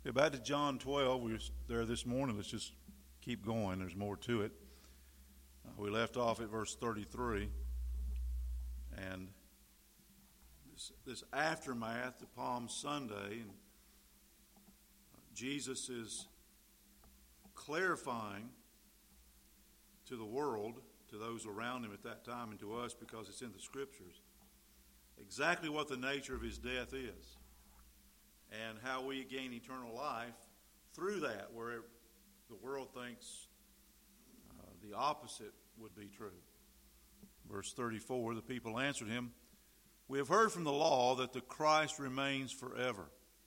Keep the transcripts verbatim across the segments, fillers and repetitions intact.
Okay, back to John twelve. We were there this morning. Let's just keep going. There's more to it. Uh, we left off at verse thirty-three. And this, this aftermath to Palm Sunday, and uh, Jesus is clarifying to the world, to those around him at that time, and to us because it's in the Scriptures, exactly what the nature of his death is and how we gain eternal life through that, where the world thinks uh, the opposite would be true. Verse thirty-four, the people answered him, "We have heard from the law that the Christ remains forever.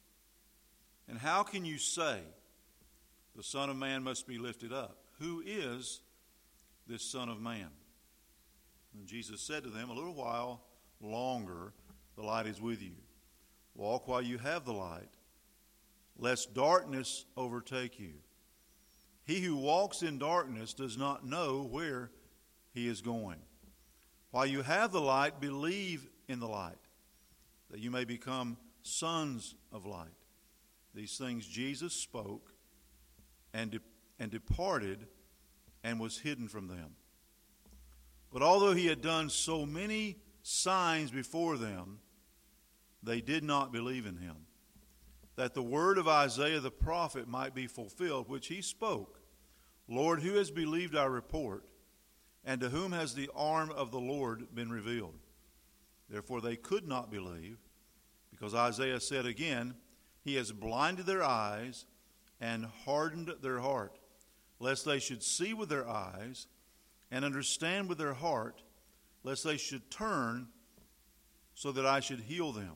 And how can you say the Son of Man must be lifted up? Who is this Son of Man?" And Jesus said to them, "A little while longer the light is with you. Walk while you have the light, lest darkness overtake you. He who walks in darkness does not know where he is going. While you have the light, believe in the light, that you may become sons of light." These things Jesus spoke and, de- and departed and was hidden from them. But although he had done so many signs before them, they did not believe in him, that the word of Isaiah the prophet might be fulfilled, which he spoke, "Lord, who has believed our report? And to whom has the arm of the Lord been revealed?" Therefore they could not believe, because Isaiah said again, "He has blinded their eyes and hardened their heart, lest they should see with their eyes and understand with their heart, lest they should turn so that I should heal them."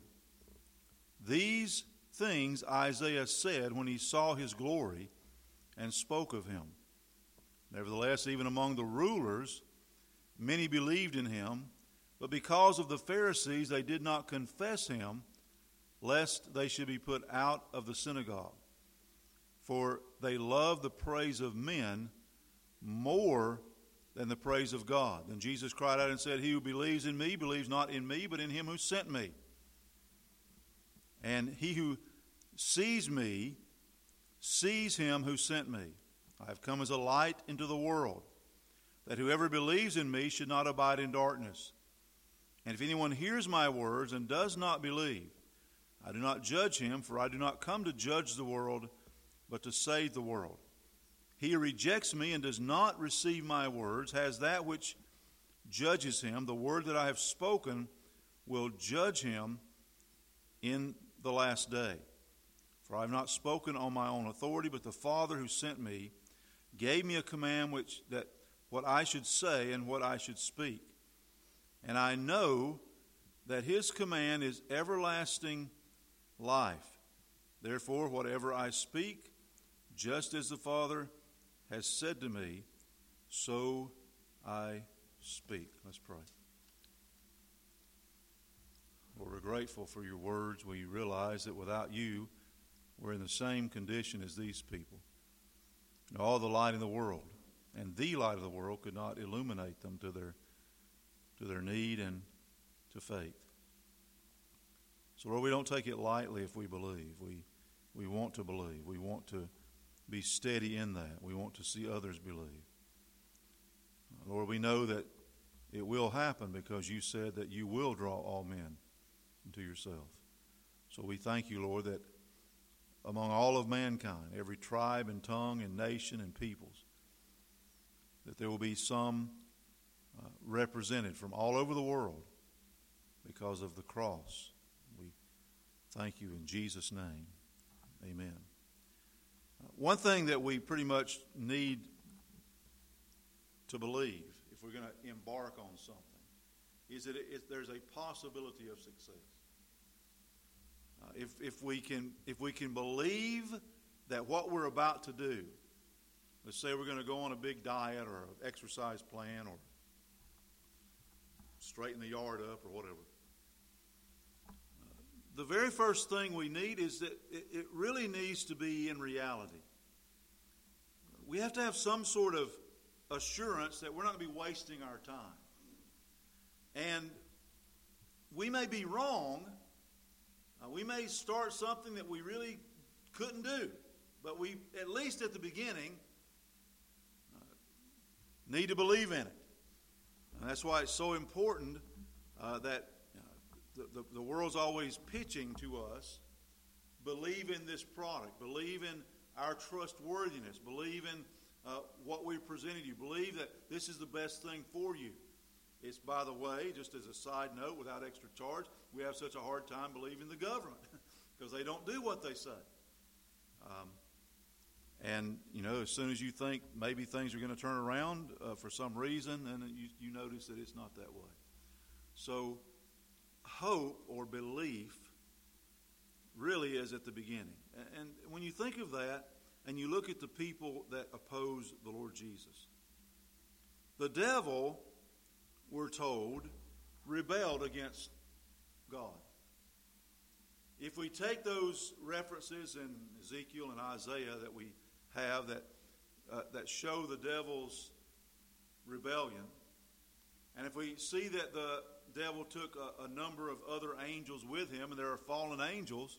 These things Isaiah said when he saw his glory and spoke of him. Nevertheless, even among the rulers, many believed in him, but because of the Pharisees, they did not confess him, lest they should be put out of the synagogue. For they love the praise of men more than the praise of God. Then Jesus cried out and said, "He who believes in me believes not in me, but in him who sent me. And he who sees me sees him who sent me. I have come as a light into the world, that whoever believes in me should not abide in darkness. And if anyone hears my words and does not believe, I do not judge him, for I do not come to judge the world, but to save the world. He who rejects me and does not receive my words has that which judges him. The word that I have spoken will judge him in the last day. For I have not spoken on my own authority, but the Father who sent me gave me a command which that what I should say and what I should speak. And I know that his command is everlasting life. Therefore, whatever I speak, just as the Father has said to me, so I speak." Let's pray. Lord, we're grateful for your words. We realize that without you, we're in the same condition as these people. And all the light in the world and the light of the world could not illuminate them to their to their need and to faith. So, Lord, we don't take it lightly if we believe. We we want to believe. We want to be steady in that. We want to see others believe. Lord, we know that it will happen because you said that you will draw all men into yourself. So we thank you, Lord, that among all of mankind, every tribe and tongue and nation and peoples, that there will be some uh, represented from all over the world because of the cross. We thank you in Jesus' name. Amen. Uh, one thing that we pretty much need to believe if we're going to embark on something is that it, it, there's a possibility of success. Uh, if if we can if we can believe that what we're about to do, let's say we're going to go on a big diet or an exercise plan or straighten the yard up or whatever. Uh, the very first thing we need is that it, it really needs to be in reality. We have to have some sort of assurance that we're not going to be wasting our time. And we may be wrong. Uh, we may start something that we really couldn't do. But we, at least at the beginning, uh, need to believe in it. And that's why it's so important uh, that uh, the, the, the world's always pitching to us, believe in this product, believe in our trustworthiness, believe in uh, what we presented you, believe that this is the best thing for you. It's, by the way, just as a side note, without extra charge, we have such a hard time believing the government because they don't do what they say. Um, and, you know, as soon as you think maybe things are going to turn around uh, for some reason, then you, you notice that it's not that way. So hope or belief really is at the beginning. And when you think of that and you look at the people that oppose the Lord Jesus, the devil, we're told, rebelled against God. If we take those references in Ezekiel and Isaiah that we have that uh, that show the devil's rebellion, and if we see that the devil took a, a number of other angels with him, and there are fallen angels,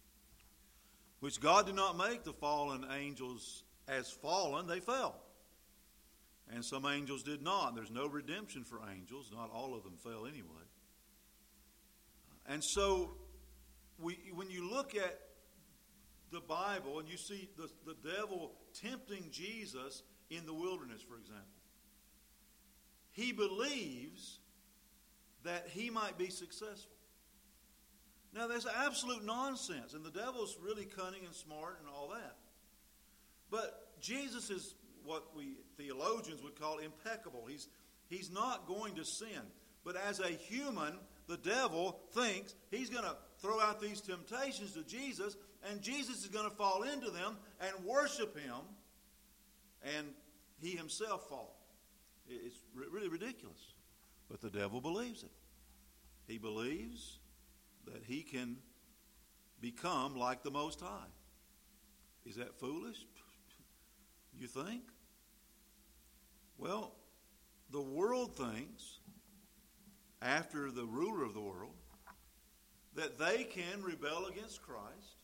which God did not make the fallen angels as fallen, they fell. And some angels did not. There's no redemption for angels. Not all of them fell anyway. And so we, when you look at the Bible and you see the, the devil tempting Jesus in the wilderness, for example, he believes that he might be successful. Now, that's absolute nonsense, and the devil's really cunning and smart and all that. But Jesus is what we theologians would call impeccable. He's, he's not going to sin. But as a human, the devil thinks he's going to throw out these temptations to Jesus, and Jesus is going to fall into them and worship him, and he himself fall. It's really ridiculous. But the devil believes it. He believes that he can become like the Most High. Is that foolish? You think? Well, the world thinks, after the ruler of the world, that they can rebel against Christ,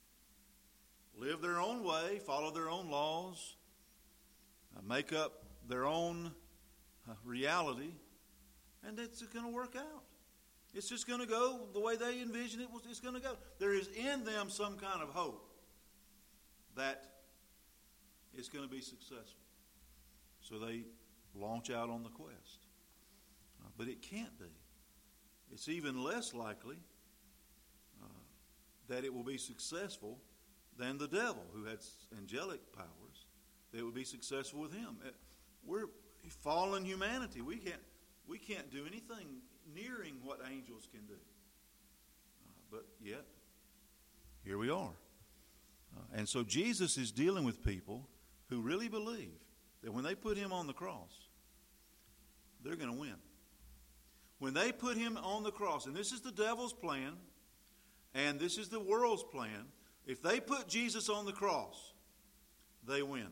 live their own way, follow their own laws, uh, make up their own uh, reality, and it's going to work out. It's just going to go the way they envision it. It's going to go. There is in them some kind of hope that it's going to be successful. So they launch out on the quest. Uh, but it can't be. It's even less likely uh, that it will be successful than the devil, who had angelic powers, that it would be successful with him. Uh, we're fallen humanity. We can't, we can't do anything nearing what angels can do. Uh, but yet, here we are. Uh, and so Jesus is dealing with people who really believe that when they put him on the cross, they're going to win. When they put him on the cross, and this is the devil's plan, and this is the world's plan, if they put Jesus on the cross, they win.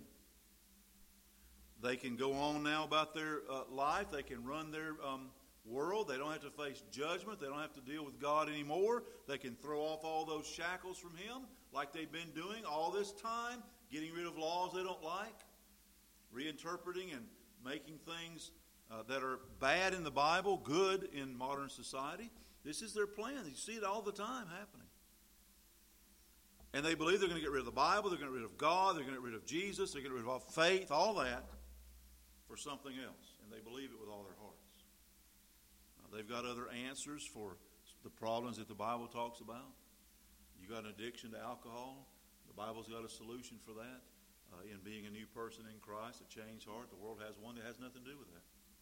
They can go on now about their uh, life. They can run their um, world. They don't have to face judgment. They don't have to deal with God anymore. They can throw off all those shackles from him like they've been doing all this time, getting rid of laws they don't like, reinterpreting and making things uh, that are bad in the Bible good in modern society. This is their plan. You see it all the time happening. And they believe they're going to get rid of the Bible, they're going to get rid of God, they're going to get rid of Jesus, they're going to get rid of all faith, all that, for something else. And they believe it with all their hearts. Uh, they've got other answers for the problems that the Bible talks about. You got an addiction to alcohol, the Bible's got a solution for that. Uh, in being a new person in Christ, a changed heart, the world has one that has nothing to do with that.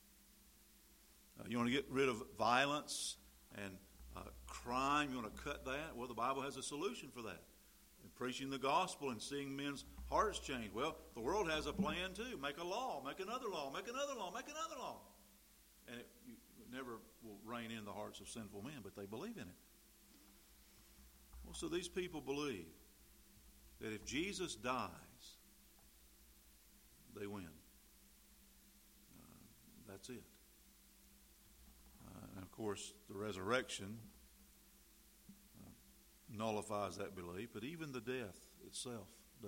Uh, you want to get rid of violence and uh, crime, you want to cut that? Well, the Bible has a solution for that. And preaching the gospel and seeing men's hearts change. Well, the world has a plan too. Make a law, make another law, make another law, make another law. And it, you, it never will rein in the hearts of sinful men, but they believe in it. Well, so these people believe that if Jesus dies, they win. Uh, that's it. Uh, and of course, the resurrection uh, nullifies that belief, but even the death itself does.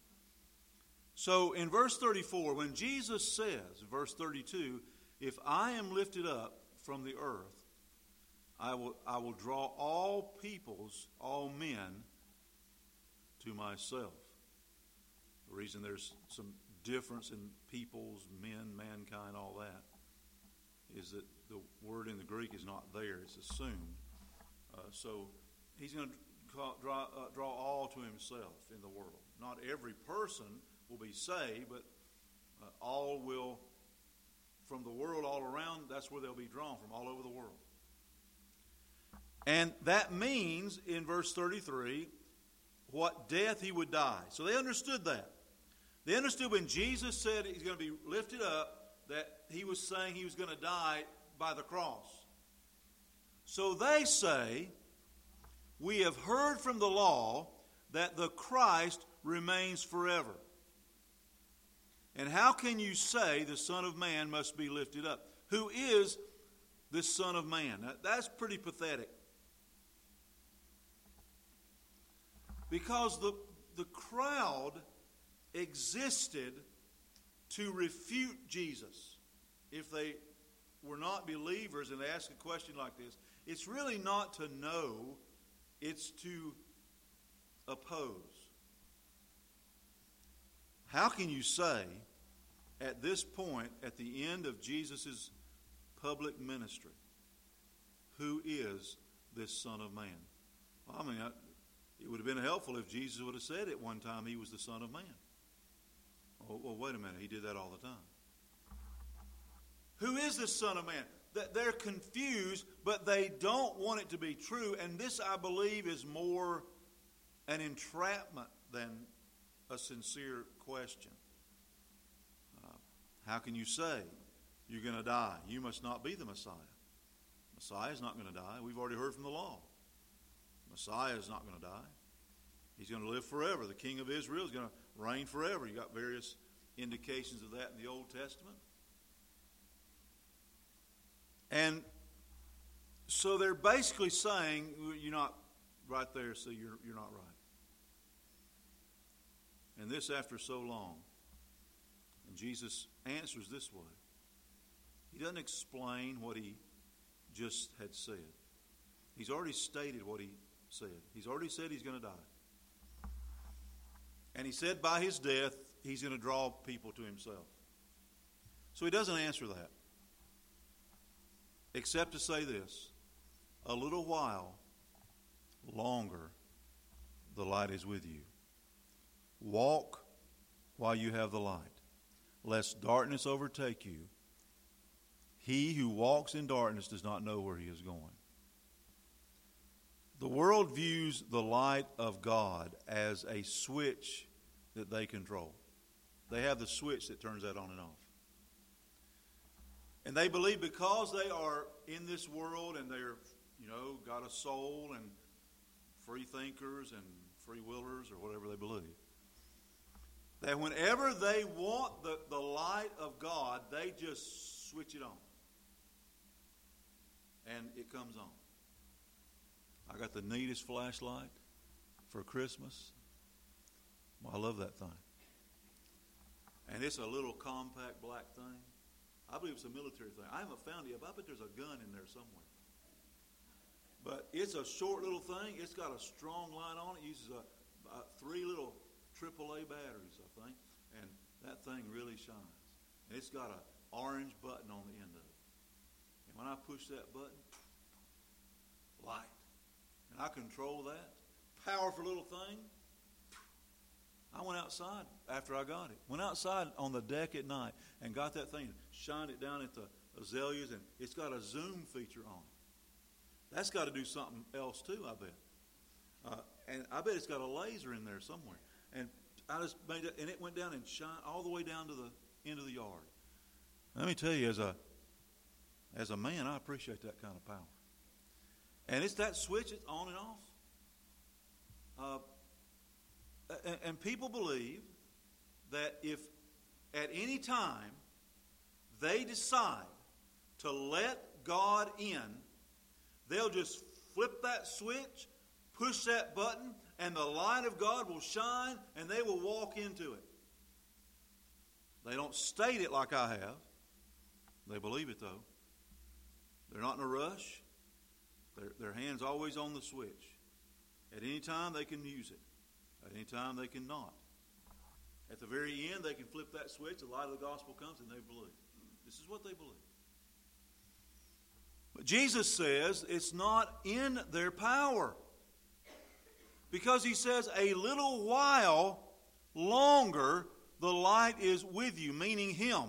So in verse thirty-four, when Jesus says, verse thirty-two, if I am lifted up from the earth, I will, I will draw all peoples, all men, to myself. The reason there's some difference in peoples, men, mankind, all that, is that the word in the Greek is not there. It's assumed. Uh, so he's going to draw, uh, draw all to himself in the world. Not every person will be saved, but uh, all will, from the world all around, that's where they'll be drawn from, all over the world. And that means, in verse thirty-three, what death he would die. So they understood that. They understood when Jesus said he's going to be lifted up, that he was saying he was going to die by the cross. So they say, we have heard from the law that the Christ remains forever. And how can you say the Son of Man must be lifted up? Who is this Son of Man? Now, that's pretty pathetic. Because the, the crowd existed to refute Jesus. If they were not believers and they ask a question like this, it's really not to know, it's to oppose. How can you say at this point, at the end of Jesus' public ministry, who is this Son of Man? Well, I mean, I, it would have been helpful if Jesus would have said at one time he was the Son of Man. Oh, well, wait a minute. He did that all the time. Who is this Son of Man? They're confused, but they don't want it to be true. And this, I believe, is more an entrapment than a sincere question. Uh, how can you say you're going to die? You must not be the Messiah. Messiah is not going to die. We've already heard from the law. Messiah is not going to die. He's going to live forever. The King of Israel is going to reign forever. You got various indications of that in the Old Testament. And so they're basically saying, you're not right there, so you're, you're not right. And this after so long. And Jesus answers this way. He doesn't explain what he just had said. He's already stated what he said. He's already said he's going to die. And he said by his death, he's going to draw people to himself. So he doesn't answer that. Except to say this, a little while longer the light is with you. Walk while you have the light, lest darkness overtake you. He who walks in darkness does not know where he is going. The world views the light of God as a switch that they control. They have the switch that turns that on and off. And they believe because they are in this world and they're, you know, got a soul and free thinkers and free willers or whatever they believe, that whenever they want the, the light of God, they just switch it on. And it comes on. I got the neatest flashlight for Christmas. Well, I love that thing. And it's a little compact black thing. I believe it's a military thing. I haven't found it yet, but I bet there's a gun in there somewhere. But it's a short little thing. It's got a strong line on it. It uses a, a three little triple A batteries, I think. And that thing really shines. And it's got an orange button on the end of it. And when I push that button, light. And I control that. Powerful little thing. I went outside after I got it. Went outside on the deck at night and got that thing, shined it down at the azaleas, and it's got a zoom feature on it. That's got to do something else too, I bet. Uh, and I bet it's got a laser in there somewhere. And I just made it, and it went down and shined all the way down to the end of the yard. Let me tell you, as a as a man, I appreciate that kind of power. And it's that switch, it's on and off. Uh, And, and people believe that if at any time they decide to let God in, they'll just flip that switch push that button, and the light of God will shine, and they will walk into it. They don't state it like I have. They believe it, though. They're not in a rush. Their, their hand's always on the switch. At any time, they can use it. At any time, they can not. At the very end, they can flip that switch, the light of the gospel comes, and they believe. This is what they believe. But Jesus says it's not in their power. Because he says, a little while longer the light is with you, meaning him.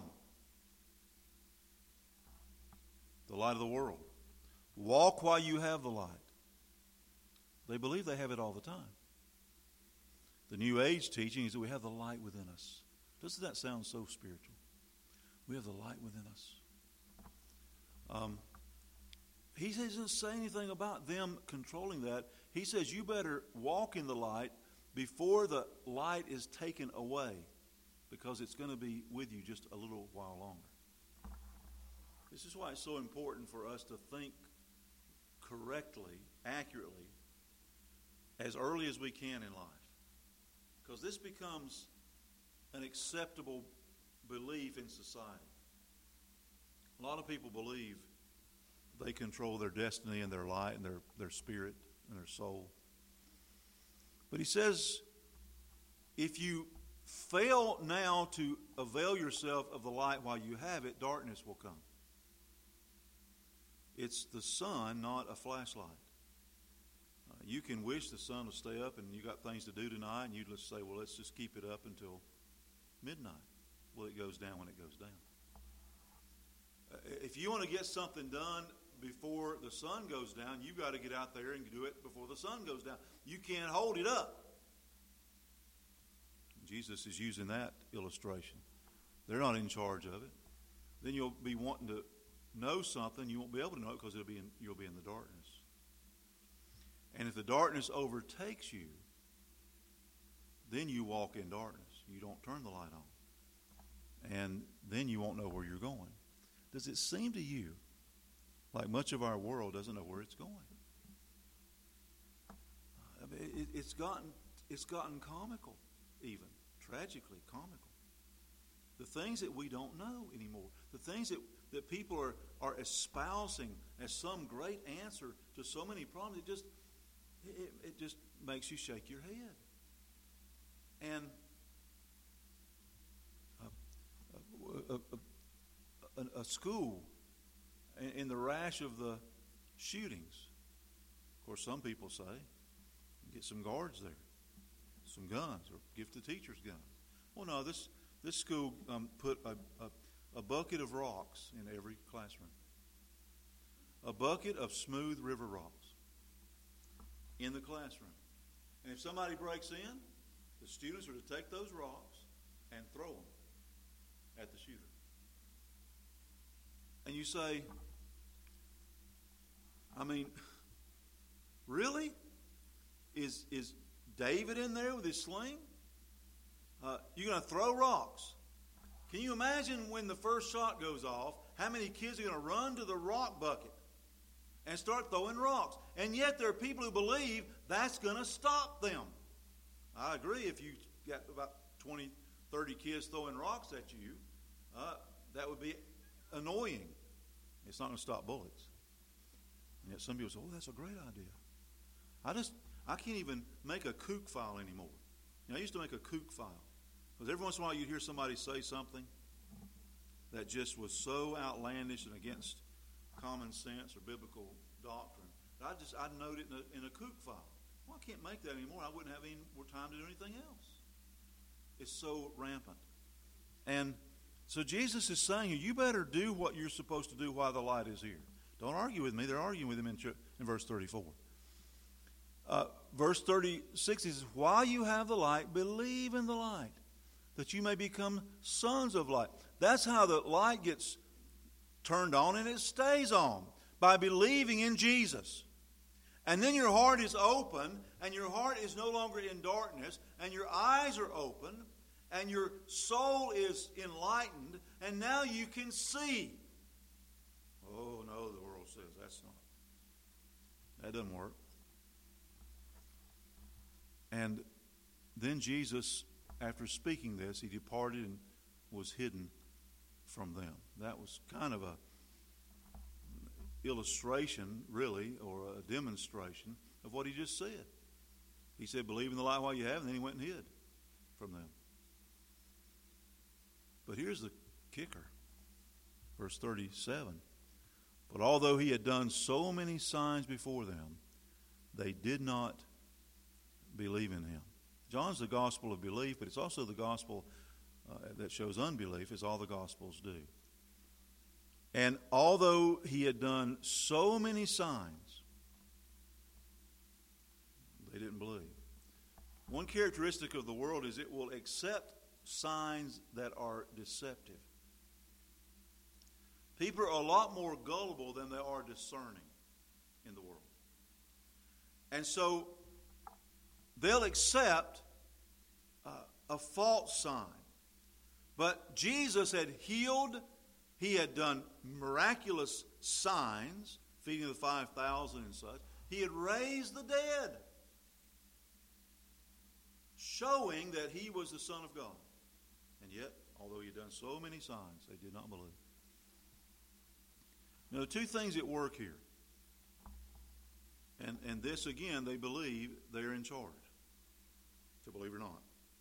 The light of the world. Walk while you have the light. They believe they have it all the time. The New Age teaching is that we have the light within us. Doesn't that sound so spiritual? We have the light within us. Um, he doesn't say anything about them controlling that. He says you better walk in the light before the light is taken away, because it's going to be with you just a little while longer. This is why it's so important for us to think correctly, accurately, as early as we can in life. Because this becomes an acceptable belief in society. A lot of people believe they control their destiny and their light and their, their spirit and their soul. But he says, if you fail now to avail yourself of the light while you have it, darkness will come. It's the sun, not a flashlight. Uh, you can wish the sun will stay up and you got things to do tonight, and you just say, well, let's just keep it up until midnight. Well, it goes down when it goes down. Uh, if you want to get something done before the sun goes down, you've got to get out there and do it before the sun goes down. You can't hold it up. Jesus is using that illustration. They're not in charge of it. Then you'll be wanting to know something. You won't be able to know it because it'll be in, you'll be in the darkness. And if the darkness overtakes you, then you walk in darkness. You don't turn the light on. And then you won't know where you're going. Does it seem to you like much of our world doesn't know where it's going? I mean, it, it's gotten it's gotten comical, even tragically comical. The things that we don't know anymore, the things that, that people are, are espousing as some great answer to so many problems, it just it, it just makes you shake your head. And a, a, a, a school in the rash of the shootings, of course, some people say, get some guards there, some guns, or give the teachers guns. Well, no, this this school um, put a, a, a bucket of rocks in every classroom. A bucket of smooth river rocks in the classroom. And if somebody breaks in, the students are to take those rocks and throw them at the shooter. And you say, I mean, really? Is is David in there with his sling? Uh, you're going to throw rocks. Can you imagine when the first shot goes off, how many kids are going to run to the rock bucket and start throwing rocks? And yet there are people who believe that's going to stop them. I agree, if you got about twenty, thirty kids throwing rocks at you, uh, that would be annoying. It's not going to stop bullets. And yet some people say, oh, that's a great idea. I just, I can't even make a kook file anymore. You know, I used to make a kook file. Because every once in a while you'd hear somebody say something that just was so outlandish and against common sense or biblical doctrine. I just, I'd note it in a, in a kook file. Well, I can't make that anymore. I wouldn't have any more time to do anything else. It's so rampant. And so Jesus is saying, you better do what you're supposed to do while the light is here. Don't argue with me. They're arguing with him in, in verse thirty-four. Uh, verse thirty-six, he says, while you have the light, believe in the light, that you may become sons of light. That's how the light gets turned on, and it stays on, by believing in Jesus. And then your heart is open, and your heart is no longer in darkness, and your eyes are open, and your soul is enlightened, and now you can see. Oh, no, the world says that's not. That doesn't work. And then Jesus, after speaking this, he departed and was hidden from them. That was kind of a illustration, really, or a demonstration of what he just said. He said, believe in the light while you have, and then he went and hid from them. But here's the kicker. Verse thirty-seven. But although he had done so many signs before them, they did not believe in him. John's the gospel of belief, but it's also the gospel uh, that shows unbelief, as all the gospels do. And although he had done so many signs, they didn't believe. One characteristic of the world is it will accept signs that are deceptive. People are a lot more gullible than they are discerning in the world. And so they'll accept uh, a false sign. But Jesus had healed, he had done miraculous signs, feeding the five thousand and such. He had raised the dead, showing that he was the Son of God. And yet, although he had done so many signs, they did not believe. Now, the two things at work here. And, and this, again, they believe they're in charge. To believe or not.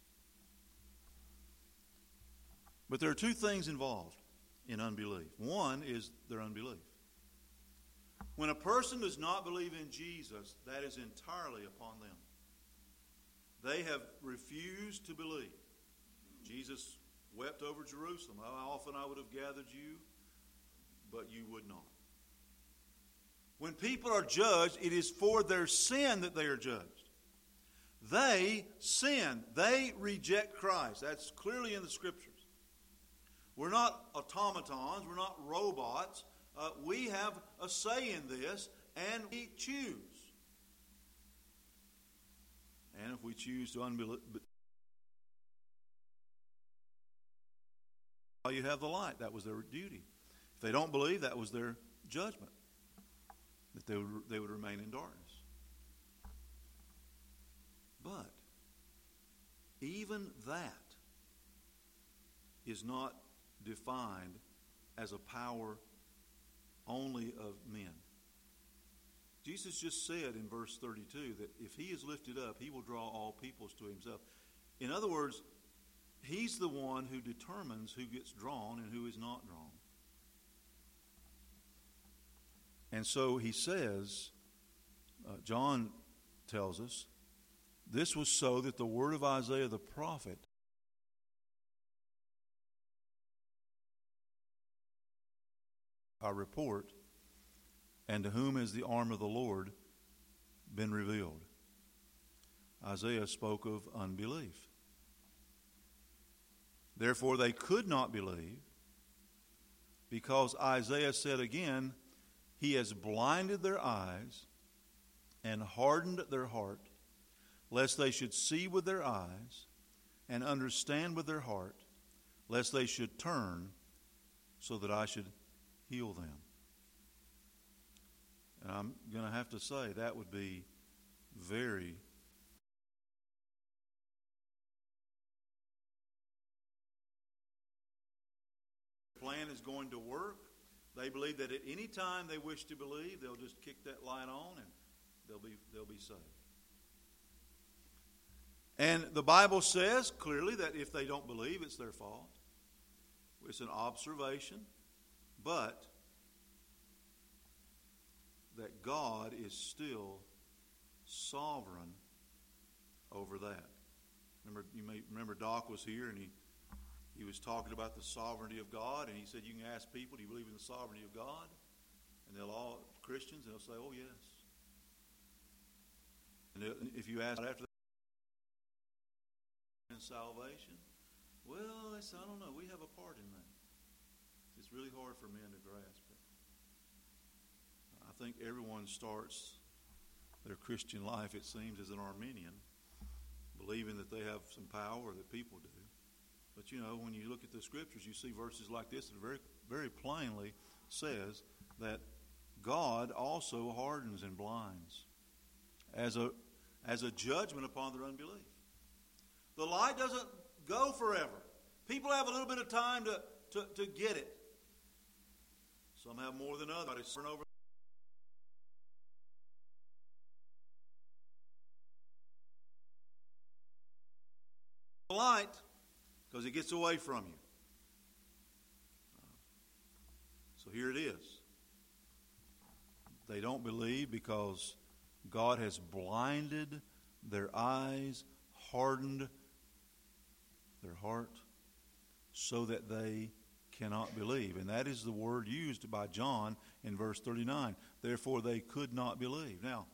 But there are two things involved in unbelief. One is their unbelief. When a person does not believe in Jesus, that is entirely upon them. They have refused to believe. Jesus wept over Jerusalem. How often I would have gathered you, but you would not. When people are judged, it is for their sin that they are judged. They sin. They reject Christ. That's clearly in the Scriptures. We're not automatons. We're not robots. Uh, we have a say in this, and we choose. And if we choose to unbelieve, you have the light. That was their duty. If they don't believe, that was their judgment. That they would, they would remain in darkness. But even that is not defined as a power only of men. Jesus just said in verse thirty-two that if he is lifted up, he will draw all peoples to himself. In other words, he's the one who determines who gets drawn and who is not drawn. And so he says, uh, John tells us, this was so that the word of Isaiah the prophet our report, and to whom has the arm of the Lord been revealed? Isaiah spoke of unbelief. Therefore they could not believe, because Isaiah said again, he has blinded their eyes and hardened their heart, lest they should see with their eyes and understand with their heart, lest they should turn so that I should heal them. And I'm going to have to say that would be very plan is going to work. They believe that at any time they wish to believe, they'll just kick that light on and they'll be they'll be saved. And the Bible says clearly that if they don't believe, it's their fault. It's an observation, but that God is still sovereign over that. Remember, you may remember Doc was here and he He was talking about the sovereignty of God, and he said you can ask people, do you believe in the sovereignty of God? And they'll all, Christians, and they'll say, oh, yes. And if you ask after that, in salvation, well, they say, I don't know, we have a part in that. It's really hard for men to grasp it. I think everyone starts their Christian life, it seems, as an Arminian, believing that they have some power that people do. But, you know, when you look at the Scriptures, you see verses like this that very, very plainly says that God also hardens and blinds. As a as a judgment upon their unbelief. The light doesn't go forever. People have a little bit of time to, to, to get it. Some have more than others. Turn over. The light, because it gets away from you. So here it is. They don't believe because God has blinded their eyes, hardened their heart, so that they cannot believe. And that is the word used by John in verse thirty-nine. Therefore they could not believe. Now,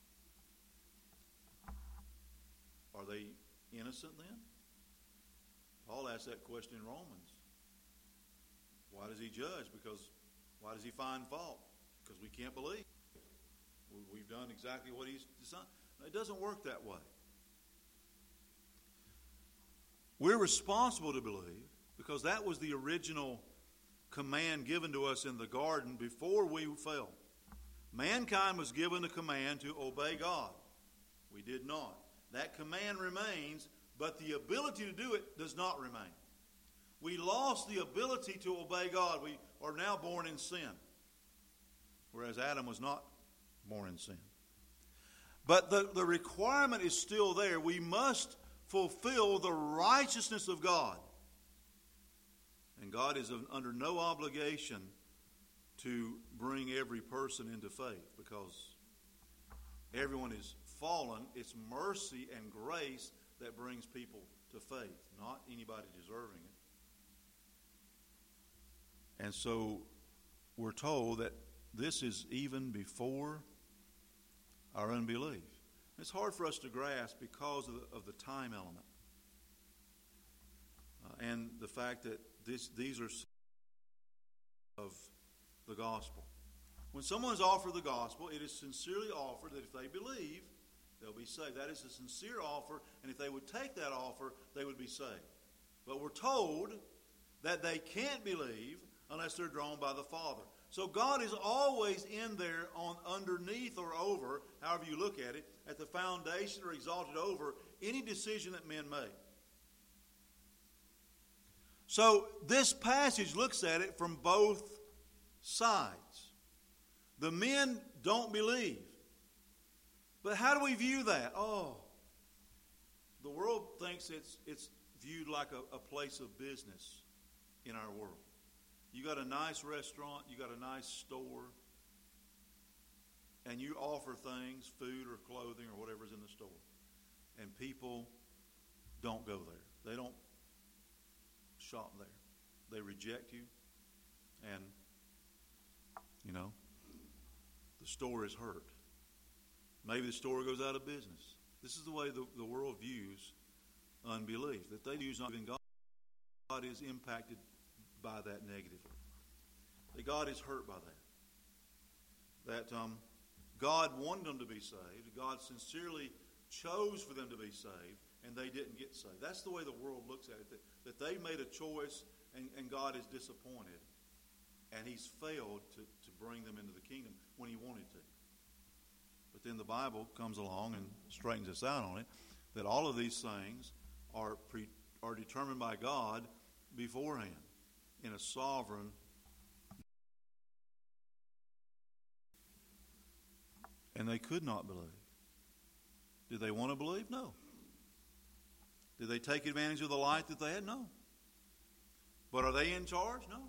are they innocent then? Paul asked that question in Romans. Why does he judge? Because why does he find fault? Because we can't believe. We've done exactly what he's designed. It doesn't work that way. We're responsible to believe because that was the original command given to us in the garden before we fell. Mankind was given a command to obey God. We did not. That command remains, but the ability to do it does not remain. We lost the ability to obey God. We are now born in sin, whereas Adam was not born in sin. But the, the requirement is still there. We must fulfill the righteousness of God. And God is under no obligation to bring every person into faith because everyone is fallen. It's mercy and grace that brings people to faith, not anybody deserving it. And so we're told that this is even before our unbelief. It's hard for us to grasp because of the, of the time element uh, and the fact that this, these are of the gospel. When someone's offered the gospel, it is sincerely offered that if they believe, they'll be saved. That is a sincere offer, and if they would take that offer, they would be saved. But we're told that they can't believe unless they're drawn by the Father. So God is always in there on underneath or over, however you look at it, at the foundation or exalted over any decision that men make. So this passage looks at it from both sides. The men don't believe. But how do we view that? Oh, the world thinks it's it's viewed like a, a place of business in our world. You got a nice restaurant, you got a nice store, and you offer things, food or clothing or whatever's in the store. And people don't go there. They don't shop there. They reject you. And, you know, the store is hurt. Maybe the store goes out of business. This is the way the, the world views unbelief. That they use not even God. God is impacted by that negatively. That God is hurt by that. That um, God wanted them to be saved. God sincerely chose for them to be saved, and they didn't get saved. That's the way the world looks at it. That, that they made a choice, and, and God is disappointed. And He's failed to, to bring them into the kingdom when He wanted to. But then the Bible comes along and straightens us out on it, that all of these things are pre, are determined by God beforehand in a sovereign. And they could not believe. Did they want to believe? No. Did they take advantage of the light that they had? No. But are they in charge? No.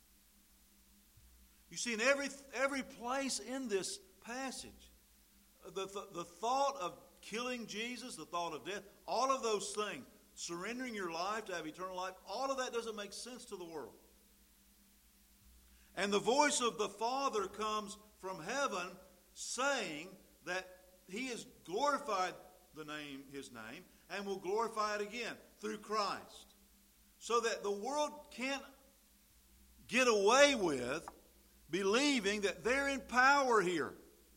You see, in every every place in this passage, the, the, the thought of killing Jesus, the thought of death, all of those things, surrendering your life to have eternal life, all of that doesn't make sense to the world. And the voice of the Father comes from heaven saying that He has glorified the name, His name, and will glorify it again through Christ. So that the world can't get away with believing that they're in power here.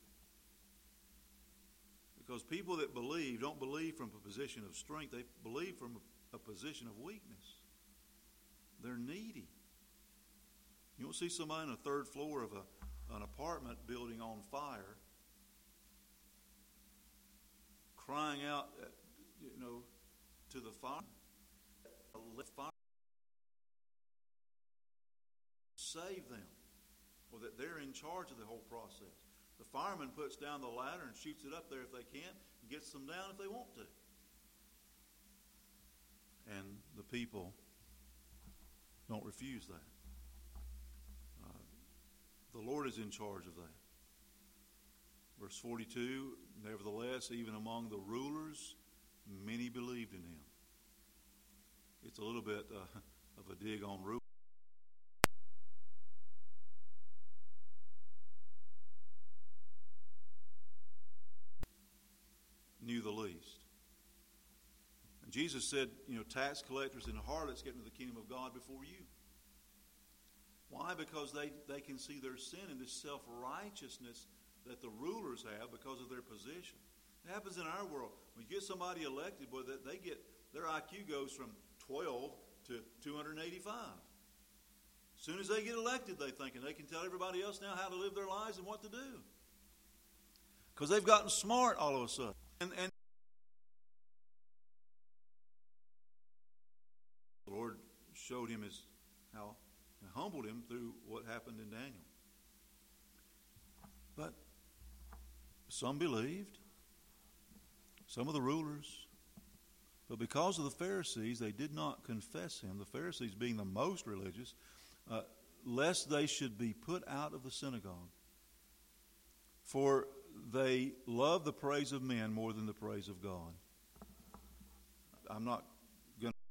Because people that believe don't believe from a position of strength. They believe from a, a position of weakness. They're needy. You won't see somebody on the third floor of a, an apartment building on fire crying out, uh, you know, to the fire, let fire save them, or that they're in charge of the whole process. The fireman puts down the ladder and shoots it up there if they can, and gets them down if they want to. And the people don't refuse that. Uh, the Lord is in charge of that. Verse forty-two, nevertheless, even among the rulers, many believed in him. It's a little bit uh, of a dig on rulers. Knew the least. And Jesus said, you know, tax collectors and harlots get into the kingdom of God before you. Why? Because they, they can see their sin and this self-righteousness that the rulers have because of their position. It happens in our world. When you get somebody elected, boy, that they get their I Q goes from twelve to two hundred eighty-five. As soon as they get elected, they think, and they can tell everybody else now how to live their lives and what to do. Because they've gotten smart all of a sudden. And, and the Lord showed him his how and humbled him through what happened in Daniel. But some believed, some of the rulers, but because of the Pharisees, they did not confess him, the Pharisees being the most religious, uh, lest they should be put out of the synagogue. For they love the praise of men more than the praise of God. I'm not going to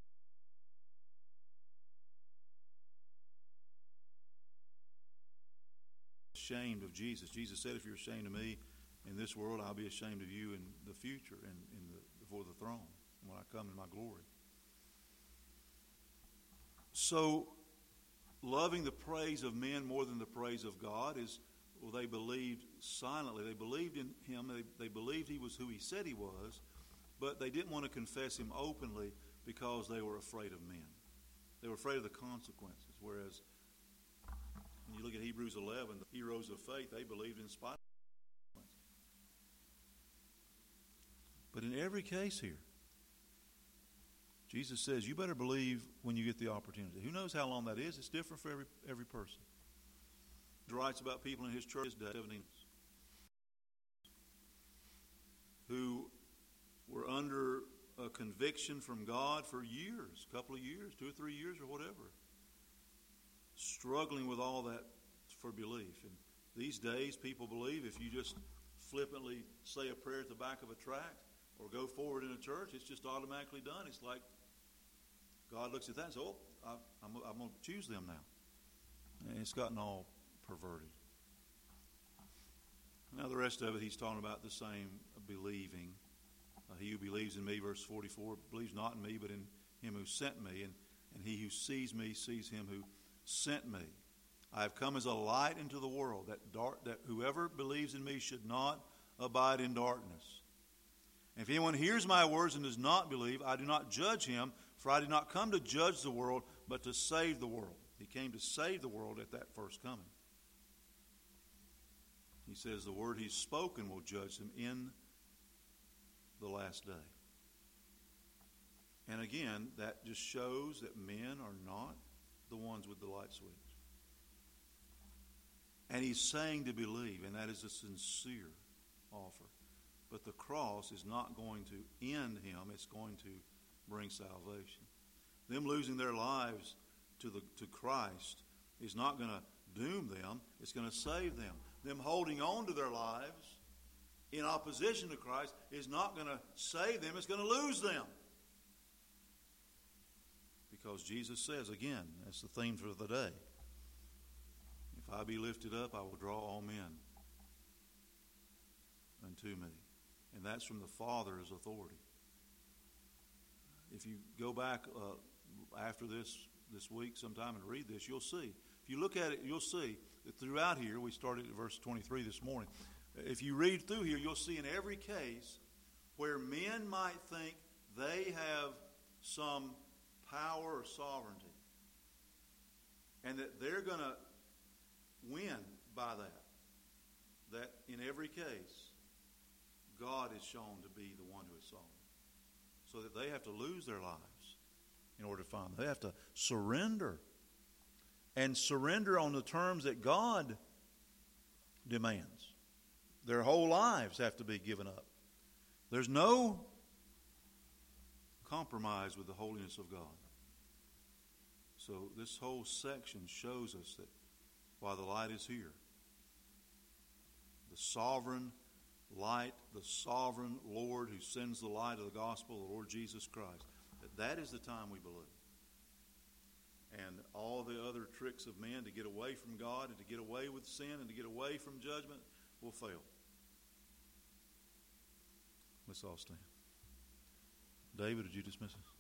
ashamed of Jesus. Jesus said, if you're ashamed of me in this world, I'll be ashamed of you in the future and in, in the, before the throne when I come in my glory. So, loving the praise of men more than the praise of God is, well, they believed silently. They believed in him. They, they believed he was who he said he was, but they didn't want to confess him openly because they were afraid of men. They were afraid of the consequences. Whereas, when you look at Hebrews eleven, the heroes of faith, they believed in spite of the consequences. But in every case here, Jesus says, you better believe when you get the opportunity. Who knows how long that is? It's different for every every person. He writes about people in his church seventeen who were under a conviction from God for years, a couple of years, two or three years or whatever, struggling with all that for belief. And these days, people believe if you just flippantly say a prayer at the back of a tract or go forward in a church, it's just automatically done. It's like God looks at that and says, oh, I, I'm, I'm going to choose them now. And it's gotten all perverted. Now the rest of it, he's talking about the same believing. Uh, he who believes in me, verse forty-four, believes not in me, but in him who sent me. And, and he who sees me sees him who sent me. I have come as a light into the world, that dark, that whoever believes in me should not abide in darkness. And if anyone hears my words and does not believe, I do not judge him, for I did not come to judge the world, but to save the world. He came to save the world at that first coming. He says the word he's spoken will judge them in the last day. And again, that just shows that men are not the ones with the light switch. And he's saying to believe, and that is a sincere offer. But the cross is not going to end him. It's going to bring salvation. Them losing their lives to the to Christ is not going to doom them. It's going to save them. Them holding on to their lives in opposition to Christ is not going to save them. It's going to lose them. Because Jesus says, again, that's the theme for the day. If I be lifted up, I will draw all men unto me. And that's from the Father's authority. If you go back uh, after this this week sometime and read this, you'll see. If you look at it, you'll see that throughout here, we started at verse twenty-three this morning. If you read through here, you'll see in every case where men might think they have some power or sovereignty and that they're going to win by that. That in every case, God is shown to be the one who is sovereign. So that they have to lose their lives in order to find them. They have to surrender. And surrender on the terms that God demands. Their whole lives have to be given up. There's no compromise with the holiness of God. So this whole section shows us that while the light is here, the sovereign light, the sovereign Lord who sends the light of the gospel, the Lord Jesus Christ, that that is the time we believe. And all the other tricks of men to get away from God and to get away with sin and to get away from judgment will fail. Let's all stand. David, would you dismiss us?